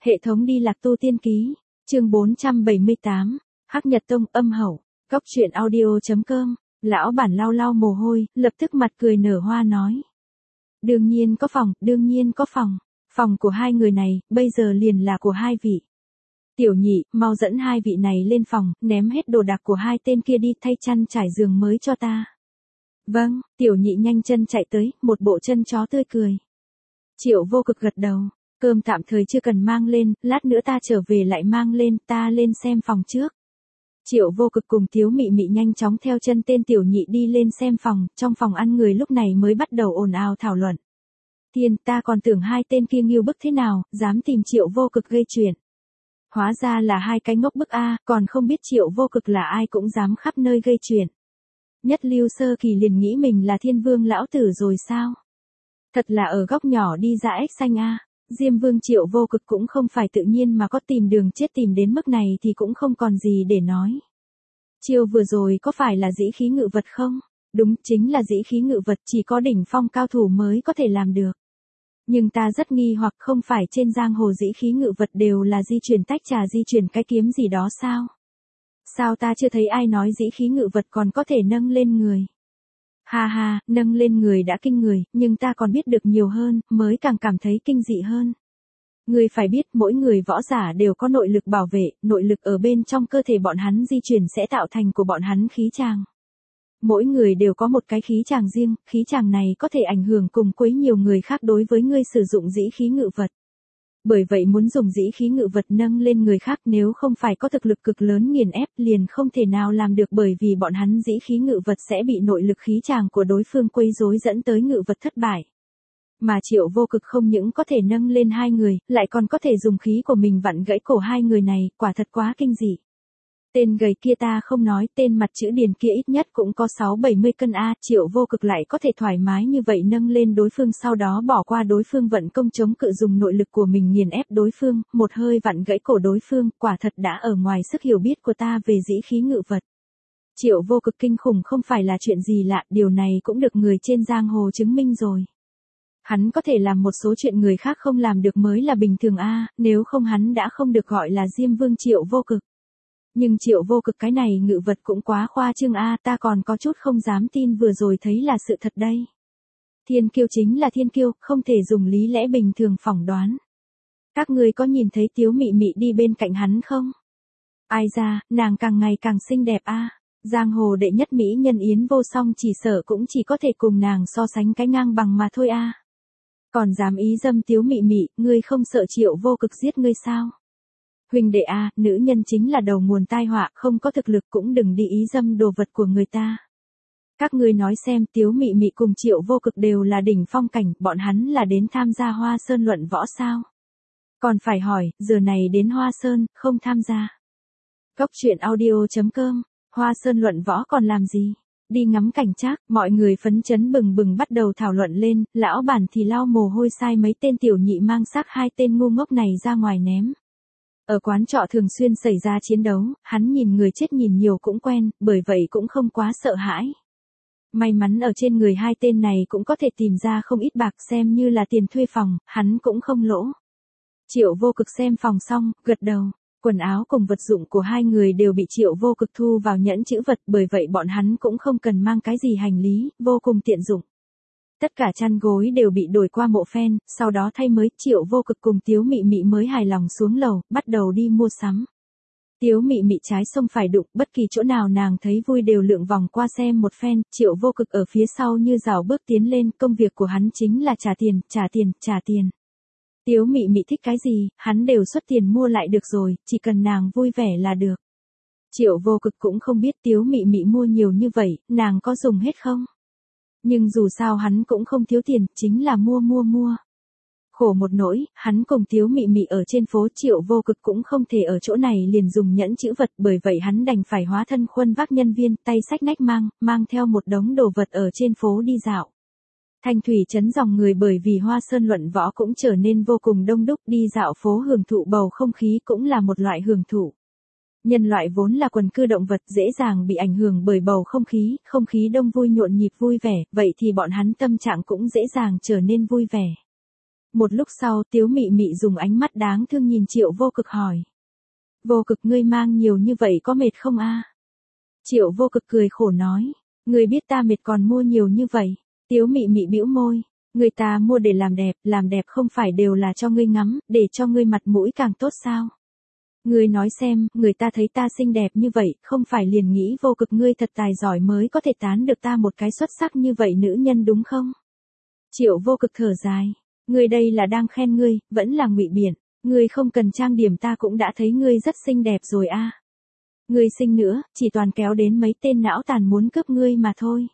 Hệ thống đi lạc tu tiên ký, chương 478, Hắc Nhật Tông âm hậu, góc truyện audio.com, lão bản lau lau mồ hôi, lập tức mặt cười nở hoa nói. Đương nhiên có phòng, phòng của hai người này, bây giờ liền là của hai vị. Tiểu nhị, mau dẫn hai vị này lên phòng, ném hết đồ đạc của hai tên kia đi thay chăn trải giường mới cho ta. Vâng, tiểu nhị nhanh chân chạy tới, một bộ chân chó tươi cười. Triệu Vô Cực gật đầu, cơm tạm thời chưa cần mang lên, lát nữa ta trở về lại mang lên, ta lên xem phòng trước. Triệu Vô Cực cùng Tiếu Mị Mị nhanh chóng theo chân tên tiểu nhị đi lên xem phòng, trong phòng ăn người lúc này mới bắt đầu ồn ào thảo luận. Tiên, ta còn tưởng hai tên kia nghiêu bức thế nào, dám tìm Triệu Vô Cực gây chuyện. Hóa ra là hai cái ngốc bức a, còn không biết Triệu Vô Cực là ai cũng dám khắp nơi gây chuyện. Nhất Lưu Sơ Kỳ liền nghĩ mình là Thiên Vương lão tử rồi sao? Thật là ở góc nhỏ đi ra ếch xanh a. Diêm Vương Triệu Vô Cực cũng không phải tự nhiên mà có tìm đường chết tìm đến mức này thì cũng không còn gì để nói. Chiêu vừa rồi có phải là dĩ khí ngự vật không? Đúng, chính là dĩ khí ngự vật, chỉ có đỉnh phong cao thủ mới có thể làm được. Nhưng ta rất nghi hoặc không phải trên giang hồ dĩ khí ngự vật đều là di chuyển tách trà di chuyển cái kiếm gì đó sao? Sao ta chưa thấy ai nói dĩ khí ngự vật còn có thể nâng lên người? Ha ha, nâng lên người đã kinh người, nhưng ta còn biết được nhiều hơn, mới càng cảm thấy kinh dị hơn. Người phải biết mỗi người võ giả đều có nội lực bảo vệ, nội lực ở bên trong cơ thể bọn hắn di chuyển sẽ tạo thành của bọn hắn khí tràng. Mỗi người đều có một cái khí tràng riêng, khí tràng này có thể ảnh hưởng cùng quấy nhiều người khác đối với ngươi sử dụng dĩ khí ngự vật. Bởi vậy muốn dùng dĩ khí ngự vật nâng lên người khác nếu không phải có thực lực cực lớn nghiền ép liền không thể nào làm được, bởi vì bọn hắn dĩ khí ngự vật sẽ bị nội lực khí tràng của đối phương quấy rối dẫn tới ngự vật thất bại. Mà Triệu Vô Cực không những có thể nâng lên hai người, lại còn có thể dùng khí của mình vặn gãy cổ hai người này, quả thật quá kinh dị. Tên gầy kia ta không nói, tên mặt chữ điền kia ít nhất cũng có 6-70 cân a, Triệu Vô Cực lại có thể thoải mái như vậy nâng lên đối phương, sau đó bỏ qua đối phương vận công chống cự dùng nội lực của mình nghiền ép đối phương, một hơi vặn gãy cổ đối phương, quả thật đã ở ngoài sức hiểu biết của ta về dĩ khí ngự vật. Triệu Vô Cực kinh khủng không phải là chuyện gì lạ, điều này cũng được người trên giang hồ chứng minh rồi. Hắn có thể làm một số chuyện người khác không làm được mới là bình thường a, nếu không hắn đã không được gọi là Diêm Vương Triệu Vô Cực. Nhưng Triệu Vô Cực cái này ngự vật cũng quá khoa trương a, ta còn có chút không dám tin vừa rồi thấy là sự thật đây. Thiên kiêu chính là thiên kiêu, không thể dùng lý lẽ bình thường phỏng đoán. Các ngươi có nhìn thấy Tiếu Mị Mị đi bên cạnh hắn không? Ai ra, nàng càng ngày càng xinh đẹp a. Giang hồ đệ nhất mỹ nhân Yến Vô Song chỉ sợ cũng chỉ có thể cùng nàng so sánh cái ngang bằng mà thôi a. Còn dám ý dâm Tiếu Mị Mị, ngươi không sợ Triệu Vô Cực giết ngươi sao? Huynh đệ a, nữ nhân chính là đầu nguồn tai họa, không có thực lực cũng đừng đi ý dâm đồ vật của người ta. Các ngươi nói xem, Tiếu Mị Mị cùng Triệu Vô Cực đều là đỉnh phong cảnh, bọn hắn là đến tham gia Hoa Sơn luận võ sao? Còn phải hỏi, giờ này đến Hoa Sơn, không tham gia. Góc truyện audio.com, Hoa Sơn luận võ còn làm gì? Đi ngắm cảnh trác, mọi người phấn chấn bừng bừng bắt đầu thảo luận lên, lão bản thì lau mồ hôi sai mấy tên tiểu nhị mang xác hai tên ngu ngốc này ra ngoài ném. Ở quán trọ thường xuyên xảy ra chiến đấu, hắn nhìn người chết nhìn nhiều cũng quen, bởi vậy cũng không quá sợ hãi. May mắn ở trên người hai tên này cũng có thể tìm ra không ít bạc, xem như là tiền thuê phòng, hắn cũng không lỗ. Triệu Vô Cực xem phòng xong, gật đầu. Quần áo cùng vật dụng của hai người đều bị Triệu Vô Cực thu vào nhẫn chữ vật, bởi vậy bọn hắn cũng không cần mang cái gì hành lý, vô cùng tiện dụng. Tất cả chăn gối đều bị đổi qua mộ phen, sau đó thay mới, Triệu Vô Cực cùng Tiếu Mị Mị mới hài lòng xuống lầu, bắt đầu đi mua sắm. Tiếu Mị Mị trái sông phải đụng, bất kỳ chỗ nào nàng thấy vui đều lượn vòng qua xem một phen, Triệu Vô Cực ở phía sau như rảo bước tiến lên, công việc của hắn chính là trả tiền, trả tiền, trả tiền. Tiếu Mị Mị thích cái gì, hắn đều xuất tiền mua lại được rồi, chỉ cần nàng vui vẻ là được. Triệu Vô Cực cũng không biết Tiếu Mị Mị mua nhiều như vậy, nàng có dùng hết không? Nhưng dù sao hắn cũng không thiếu tiền, chính là mua. Khổ một nỗi, hắn cùng Tiếu Mị Mị ở trên phố, Triệu Vô Cực cũng không thể ở chỗ này liền dùng nhẫn chữ vật, bởi vậy hắn đành phải hóa thân khuân vác nhân viên, tay xách nách mang theo một đống đồ vật ở trên phố đi dạo. Thanh thủy trấn dòng người bởi vì Hoa Sơn luận võ cũng trở nên vô cùng đông đúc, đi dạo phố hưởng thụ bầu không khí cũng là một loại hưởng thụ. Nhân loại vốn là quần cư động vật dễ dàng bị ảnh hưởng bởi bầu không khí đông vui nhộn nhịp vui vẻ, vậy thì bọn hắn tâm trạng cũng dễ dàng trở nên vui vẻ. Một lúc sau Tiếu Mị Mị dùng ánh mắt đáng thương nhìn Triệu Vô Cực hỏi. Vô Cực ngươi mang nhiều như vậy có mệt không a? Triệu Vô Cực cười khổ nói. Ngươi biết ta mệt còn mua nhiều như vậy. Tiếu Mị Mị bĩu môi. Người ta mua để làm đẹp không phải đều là cho ngươi ngắm, để cho ngươi mặt mũi càng tốt sao? Ngươi nói xem, người ta thấy ta xinh đẹp như vậy, không phải liền nghĩ Vô Cực ngươi thật tài giỏi mới có thể tán được ta một cái xuất sắc như vậy nữ nhân đúng không? Triệu Vô Cực thở dài. Ngươi đây là đang khen ngươi, vẫn là ngụy biện. Ngươi không cần trang điểm ta cũng đã thấy ngươi rất xinh đẹp rồi a. Ngươi xinh nữa, chỉ toàn kéo đến mấy tên não tàn muốn cướp ngươi mà thôi.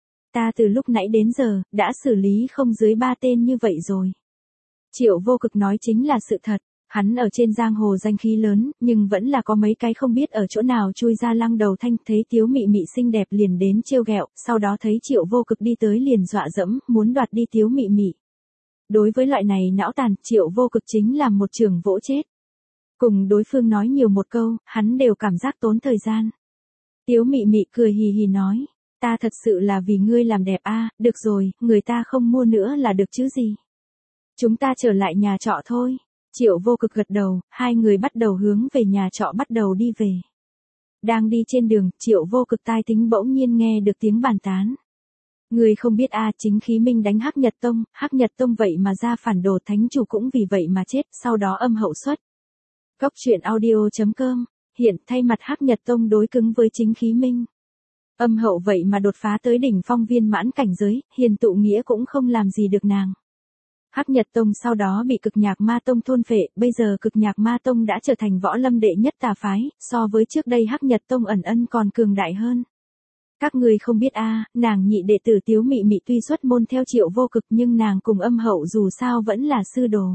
Ta từ lúc nãy đến giờ, đã xử lý không dưới 3 tên như vậy rồi. Triệu Vô Cực nói chính là sự thật. Hắn ở trên giang hồ danh khí lớn, nhưng vẫn là có mấy cái không biết ở chỗ nào chui ra lăng đầu thanh, thấy Tiếu Mị Mị xinh đẹp liền đến trêu ghẹo, sau đó thấy Triệu Vô Cực đi tới liền dọa dẫm, muốn đoạt đi Tiếu Mị Mị. Đối với loại này não tàn, Triệu Vô Cực chính là một trường vỗ chết. Cùng đối phương nói nhiều một câu, hắn đều cảm giác tốn thời gian. Tiếu Mị Mị cười hì hì nói, ta thật sự là vì ngươi làm đẹp a, được rồi, người ta không mua nữa là được chứ gì. Chúng ta trở lại nhà trọ thôi. Triệu Vô Cực gật đầu, hai người bắt đầu hướng về nhà trọ bắt đầu đi về. Đang đi trên đường, Triệu Vô Cực tai tính bỗng nhiên nghe được tiếng bàn tán. Người không biết a, chính Khí Minh đánh Hắc Nhật Tông vậy mà ra phản đồ, thánh chủ cũng vì vậy mà chết, sau đó âm hậu xuất. Cốc truyện audio.com, hiện thay mặt Hắc Nhật Tông đối cứng với chính Khí Minh. Âm hậu vậy mà đột phá tới đỉnh phong viên mãn cảnh giới, Hiền Tụ Nghĩa cũng không làm gì được nàng. Hắc Nhật Tông sau đó bị Cực Nhạc Ma Tông thôn phệ, bây giờ Cực Nhạc Ma Tông đã trở thành võ lâm đệ nhất tà phái, so với trước đây Hắc Nhật Tông ẩn ân còn cường đại hơn. Các người không biết a, nàng nhị đệ tử Tiếu Mị Mị tuy xuất môn theo Triệu Vô Cực nhưng nàng cùng âm hậu dù sao vẫn là sư đồ.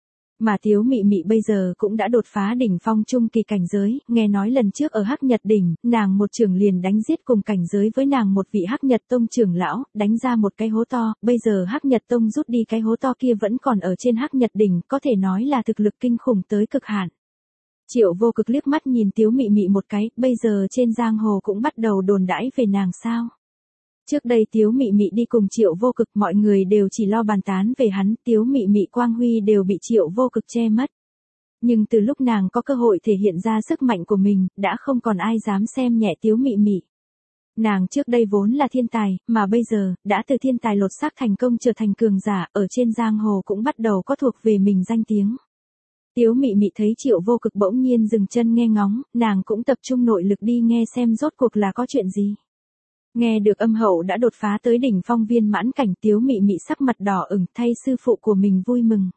Mà Tiếu Mị Mị bây giờ cũng đã đột phá đỉnh phong trung kỳ cảnh giới, nghe nói lần trước ở Hắc Nhật đỉnh, nàng một trưởng liền đánh giết cùng cảnh giới với nàng một vị Hắc Nhật Tông trưởng lão, đánh ra một cái hố to, bây giờ Hắc Nhật Tông rút đi cái hố to kia vẫn còn ở trên Hắc Nhật đỉnh, có thể nói là thực lực kinh khủng tới cực hạn. Triệu Vô Cực liếc mắt nhìn Tiếu Mị Mị một cái, bây giờ trên giang hồ cũng bắt đầu đồn đãi về nàng sao. Trước đây Tiếu Mị Mị đi cùng Triệu Vô Cực, mọi người đều chỉ lo bàn tán về hắn, Tiếu Mị Mị quang huy đều bị Triệu Vô Cực che mất. Nhưng từ lúc nàng có cơ hội thể hiện ra sức mạnh của mình, đã không còn ai dám xem nhẹ Tiếu Mị Mị. Nàng trước đây vốn là thiên tài, mà bây giờ, đã từ thiên tài lột xác thành công trở thành cường giả, ở trên giang hồ cũng bắt đầu có thuộc về mình danh tiếng. Tiếu Mị Mị thấy Triệu Vô Cực bỗng nhiên dừng chân nghe ngóng, nàng cũng tập trung nội lực đi nghe xem rốt cuộc là có chuyện gì. Nghe được âm hậu đã đột phá tới đỉnh phong viên mãn cảnh, Tiếu Mị Mị sắc mặt đỏ ửng, thay sư phụ của mình vui mừng.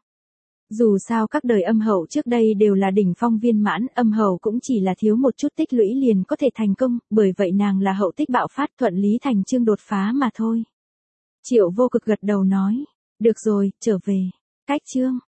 Dù sao các đời âm hậu trước đây đều là đỉnh phong viên mãn, âm hậu cũng chỉ là thiếu một chút tích lũy liền có thể thành công, bởi vậy nàng là hậu tích bạo phát, thuận lý thành chương đột phá mà thôi. Triệu Vô Cực gật đầu nói, được rồi, trở về. Cách chương.